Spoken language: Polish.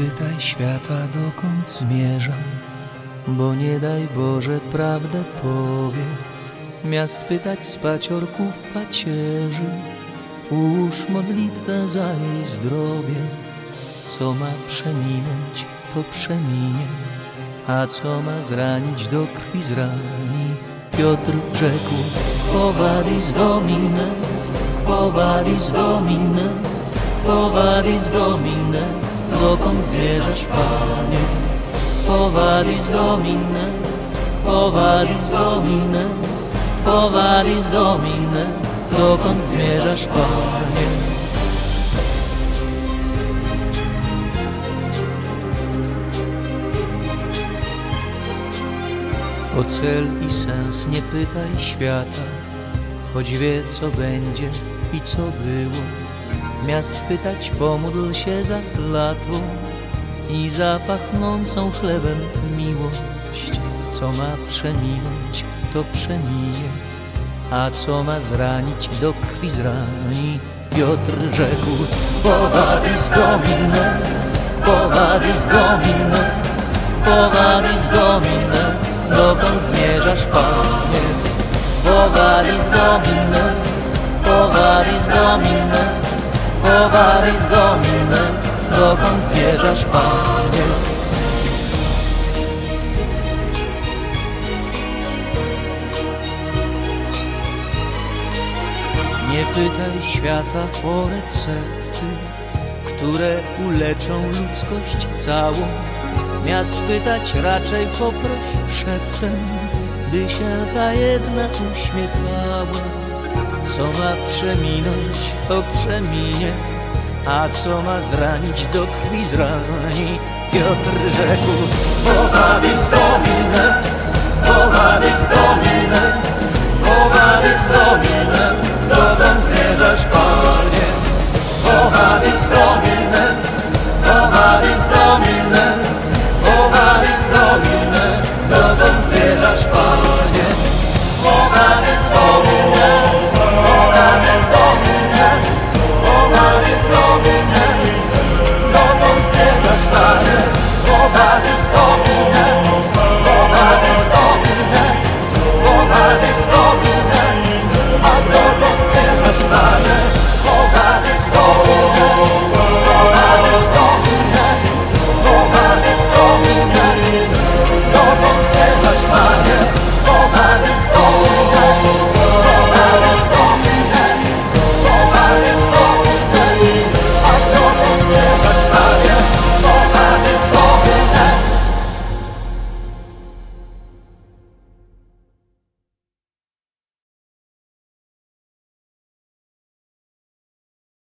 pytaj świata, dokąd zmierzam, bo nie daj Boże prawdę powie. Miast pytać z paciorków pacierzy, ułóż modlitwę za jej zdrowie. Co ma przeminąć, to przeminie, a co ma zranić, do krwi zrani. Piotr rzekł: Quo vadis Domine, quo vadis Domine, quo vadis Domine, dokąd zmierzasz, Panie? Quo vadis Domine, quo vadis Domine, quo vadis Domine, dokąd zmierzasz, Panie? O cel i sens nie pytaj świata, choć wie, co będzie i co było. Miast pytać, pomódl się za lato i za pachnącą chlebem miłość. Co ma przeminąć, to przeminie, a co ma zranić, do krwi zrani. Piotr rzekł: Quo vadis Domine, quo vadis Domine, quo vadis Domine, dokąd zmierzasz, Panie? Quo vadis Domine, quo vadis Domine, quo vadis Domine, dokąd zmierzasz, Panie? Nie pytaj świata o recepty, które uleczą ludzkość całą. Miast pytać raczej poproś szeptem, by się ta jedna uśmiechała. Co ma przeminąć, to przeminie, a co ma zranić, do krwi zrani. Piotr rzekł: Quo vadis